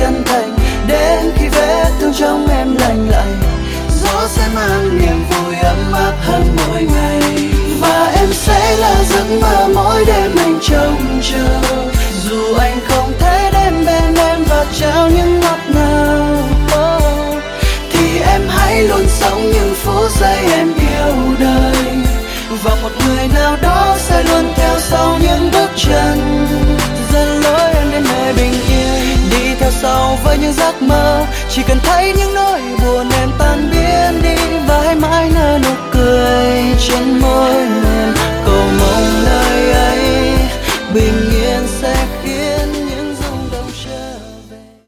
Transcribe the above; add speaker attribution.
Speaker 1: chân thành. Đến khi vết thương trong em lành lại, gió sẽ mang niềm vui ấm áp hơn mỗi ngày. Và em sẽ là giấc mơ mỗi đêm anh trông chờ, dù anh không thể đến bên em và trao những ngọt ngào. Thì em hãy luôn sống những phút giây em yêu đời, và một người nào đó sẽ luôn theo sau những bước chân, dẫn lối em đến nơi bình yên. Đi theo sau với những giấc mơ, chỉ cần thấy những nỗi buồn em tan biến đi, và hãy mãi nở nụ cười trên môi em. Cầu mong nơi ấy bình